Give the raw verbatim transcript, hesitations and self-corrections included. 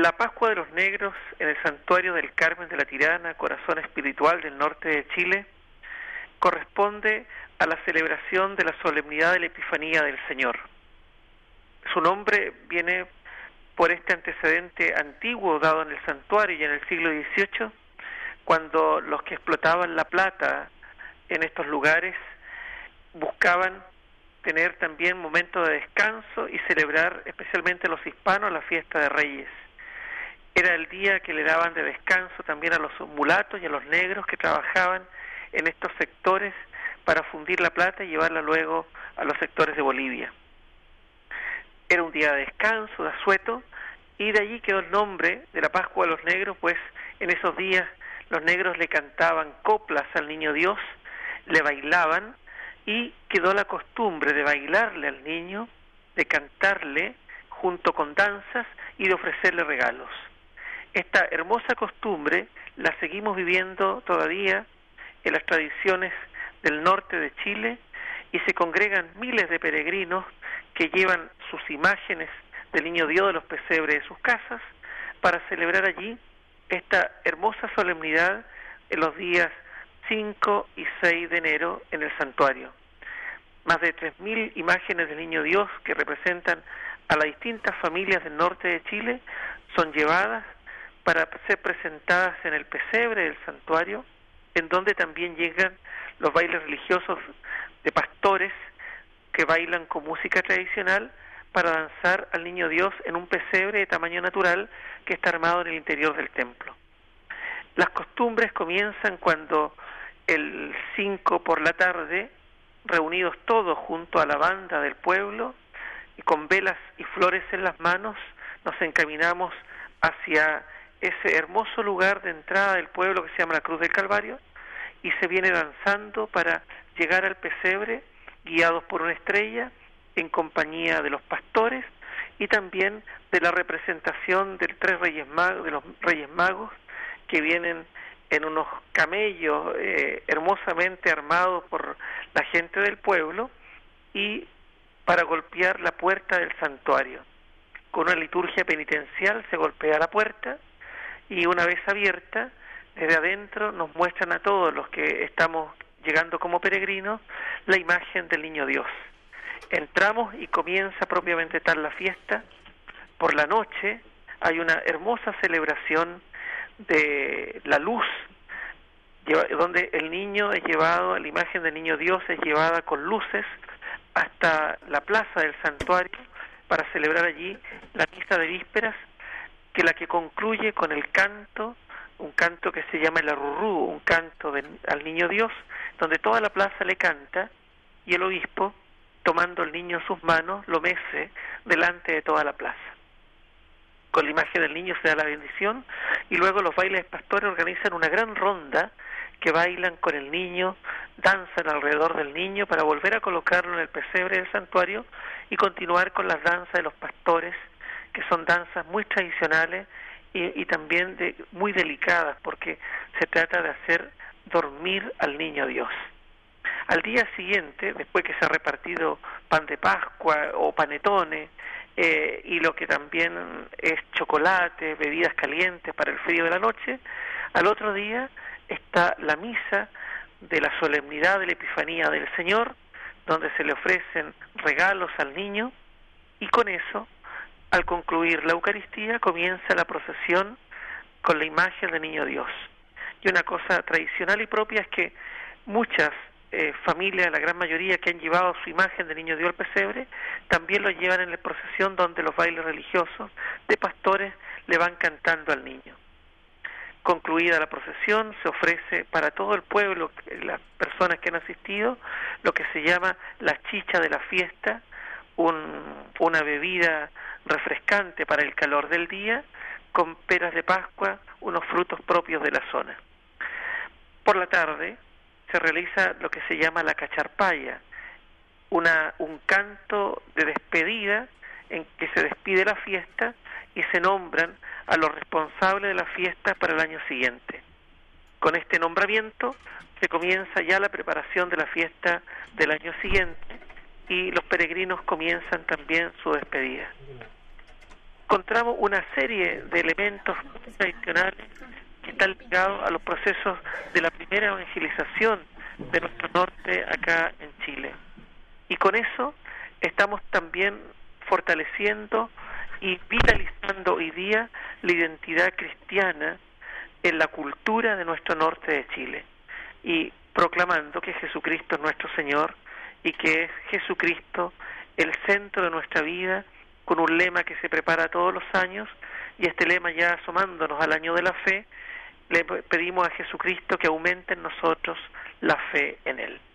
La Pascua de los Negros en el Santuario del Carmen de la Tirana, corazón espiritual del norte de Chile, corresponde a la celebración de la solemnidad de la Epifanía del Señor. Su nombre viene por este antecedente antiguo dado en el santuario y en el siglo dieciocho, cuando los que explotaban la plata en estos lugares buscaban tener también momentos de descanso y celebrar, especialmente los hispanos, la fiesta de Reyes. Era el día que le daban de descanso también a los mulatos y a los negros que trabajaban en estos sectores para fundir la plata y llevarla luego a los sectores de Bolivia. Era un día de descanso, de asueto, y de allí quedó el nombre de la Pascua de los Negros, pues en esos días los negros le cantaban coplas al niño Dios, le bailaban, y quedó la costumbre de bailarle al niño, de cantarle junto con danzas y de ofrecerle regalos. Esta hermosa costumbre la seguimos viviendo todavía en las tradiciones del norte de Chile, y se congregan miles de peregrinos que llevan sus imágenes del niño Dios de los pesebres de sus casas para celebrar allí esta hermosa solemnidad en los días cinco y seis de enero en el santuario. Más de tres mil imágenes del niño Dios que representan a las distintas familias del norte de Chile son llevadas para ser presentadas en el pesebre del santuario, en donde también llegan los bailes religiosos de pastores que bailan con música tradicional para danzar al niño Dios en un pesebre de tamaño natural que está armado en el interior del templo. Las costumbres comienzan cuando el cinco por la tarde, reunidos todos junto a la banda del pueblo, y con velas y flores en las manos, nos encaminamos hacia ese hermoso lugar de entrada del pueblo que se llama la Cruz del Calvario, y se viene danzando para llegar al pesebre, guiados por una estrella, en compañía de los pastores y también de la representación de tres reyes magos, de los reyes magos, que vienen en unos camellos eh, hermosamente armados por la gente del pueblo, y para golpear la puerta del santuario. Con una liturgia penitencial se golpea la puerta, y una vez abierta, desde adentro nos muestran a todos los que estamos llegando como peregrinos la imagen del niño Dios. Entramos y comienza propiamente tal la fiesta. Por la noche hay una hermosa celebración de la luz, donde el niño es llevado, la imagen del niño Dios es llevada con luces hasta la plaza del santuario para celebrar allí la misa de vísperas, que la que concluye con el canto, un canto que se llama el arrurú, un canto de, al niño Dios, donde toda la plaza le canta, y el obispo, tomando al niño en sus manos, lo mece delante de toda la plaza. Con la imagen del niño se da la bendición, y luego los bailes pastores organizan una gran ronda que bailan con el niño, danzan alrededor del niño para volver a colocarlo en el pesebre del santuario y continuar con las danzas de los pastores, que son danzas muy tradicionales y, y también de, muy delicadas, porque se trata de hacer dormir al niño Dios. Al día siguiente, después que se ha repartido pan de Pascua o panetones, eh, y lo que también es chocolate, bebidas calientes para el frío de la noche, al otro día está la misa de la solemnidad de la Epifanía del Señor, donde se le ofrecen regalos al niño, y con eso, al concluir la Eucaristía, comienza la procesión con la imagen del niño Dios. Y una cosa tradicional y propia es que muchas eh, familias, la gran mayoría que han llevado su imagen del niño Dios al pesebre, también lo llevan en la procesión, donde los bailes religiosos de pastores le van cantando al niño. Concluida la procesión, se ofrece para todo el pueblo, las personas que han asistido, lo que se llama la chicha de la fiesta, un, una bebida refrescante para el calor del día, con peras de Pascua, unos frutos propios de la zona. Por la tarde se realiza lo que se llama la cacharpaya, una, un canto de despedida en que se despide la fiesta y se nombran a los responsables de la fiesta para el año siguiente. Con este nombramiento se comienza ya la preparación de la fiesta del año siguiente, y los peregrinos comienzan también su despedida. encontramos una serie de elementos tradicionales que están ligados a los procesos de la primera evangelización de nuestro norte acá en Chile. Y con eso estamos también fortaleciendo y vitalizando hoy día la identidad cristiana en la cultura de nuestro norte de Chile, y proclamando que Jesucristo es nuestro Señor y que es Jesucristo el centro de nuestra vida, con un lema que se prepara todos los años, y este lema, ya asomándonos al año de la fe, le pedimos a Jesucristo que aumente en nosotros la fe en Él.